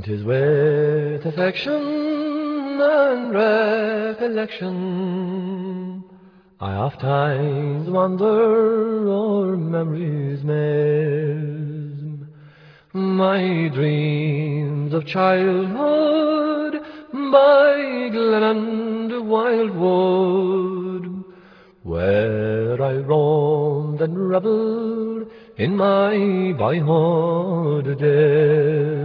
'Tis with affection and recollection I oft times wander o'er memory's maze. My dreams of childhood by glen and wildwood, where I roamed and revelled in my boyhood days.